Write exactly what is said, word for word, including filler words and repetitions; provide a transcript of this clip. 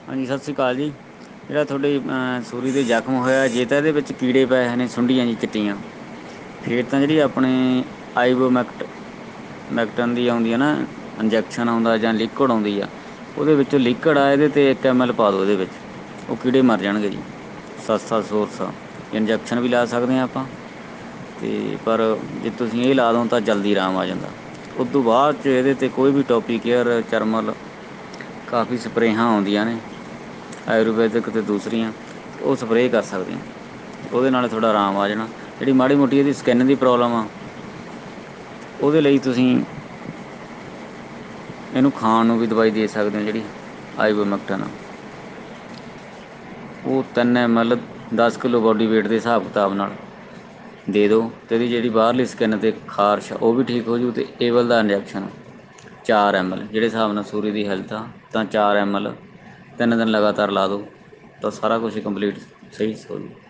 ਹਾਂਜੀ ਸਤਿ ਸ਼੍ਰੀ ਅਕਾਲ ਜੀ। ਜਿਹੜਾ ਤੁਹਾਡੇ ਸੂਰੀ ਦੇ ਜ਼ਖ਼ਮ ਹੋਇਆ ਜੇ ਤਾਂ ਇਹਦੇ ਵਿੱਚ ਕੀੜੇ ਪਏ ਨੇ ਸੁੰਡੀਆਂ ਜੀ ਚਿੱਟੀਆਂ ਫਿਰ ਤਾਂ ਜਿਹੜੀ ਆਪਣੇ ਆਈਬੋਮੈਕਟ ਮੈਕਟਨ ਦੀ ਆਉਂਦੀ ਆ ਨਾ ਇੰਜੈਕਸ਼ਨ ਆਉਂਦਾ ਜਾਂ ਲਿਕੁਡ ਆਉਂਦੀ ਆ ਉਹਦੇ ਵਿੱਚੋਂ ਲਿਕੁਡ ਆ ਇਹਦੇ 'ਤੇ ਇੱਕ ਐੱਮ ਐੱਲ ਪਾ ਦਿਉ ਇਹਦੇ ਵਿੱਚ ਉਹ ਕੀੜੇ ਮਰ ਜਾਣਗੇ ਜੀ। ਸਸਤਾ ਸੋਰਸ ਆ ਇੰਜੈਕਸ਼ਨ ਵੀ ਲਾ ਸਕਦੇ ਹਾਂ ਆਪਾਂ ਅਤੇ ਪਰ ਜੇ ਤੁਸੀਂ ਇਹ ਲਾ ਦਓ ਤਾਂ ਜਲਦੀ ਆਰਾਮ ਆ ਜਾਂਦਾ। ਉਦੋਂ ਬਾਅਦ 'ਚ ਇਹਦੇ 'ਤੇ ਕੋਈ ਵੀ ਟੋਪੀ ਕੇਅਰ ਚਰਮਲ ਕਾਫੀ ਸਪਰੇਹਾਂ ਆਉਂਦੀਆਂ ਨੇ ਆਯੁਰਵੈਦਿਕ ਅਤੇ ਦੂਸਰੀਆਂ ਉਹ ਸਪਰੇਅ ਕਰ ਸਕਦੇ ਹਾਂ। ਉਹਦੇ ਨਾਲ ਥੋੜ੍ਹਾ ਆਰਾਮ ਆ ਜਾਣਾ ਜਿਹੜੀ ਮਾੜੀ ਮੋਟੀ ਇਹਦੀ ਸਕਿੰਨ ਦੀ ਪ੍ਰੋਬਲਮ ਆ ਉਹਦੇ ਲਈ ਤੁਸੀਂ ਇਹਨੂੰ ਖਾਣ ਨੂੰ ਵੀ ਦਵਾਈ ਦੇ ਸਕਦੇ ਹੋ ਜਿਹੜੀ ਆਈਬੋਮੈਕਟਨ ਆ ਉਹ ਤਿੰਨ ਐਮ ਐਲ ਦਸ ਕਿੱਲੋ ਬੋਡੀ ਵੇਟ ਦੇ ਹਿਸਾਬ ਕਿਤਾਬ ਨਾਲ ਦੇ ਦਿਉ ਅਤੇ ਇਹਦੀ ਜਿਹੜੀ ਬਾਹਰਲੀ ਸਕਿੰਨ 'ਤੇ ਖਾਰਸ਼ ਉਹ ਵੀ ਠੀਕ ਹੋ ਜੂ ਅਤੇ ਏਵਲ ਦਾ ਇੰਜੈਕਸ਼ਨ ਚਾਰ ਐਮ ਐਲ ਜਿਹੜੇ ਹਿਸਾਬ ਨਾਲ ਸੂਰੀ ਦੀ ਹੈਲਥ ਆ ਤਾਂ ਚਾਰ ਐਮ ਐਲ ਤਿੰਨ ਦਿਨ ਲਗਾਤਾਰ ਲਾ ਦਿਉ ਤਾਂ ਸਾਰਾ ਕੁਛ ਹੀ ਕੰਪਲੀਟ ਸਹੀ ਹੋ ਜੂ।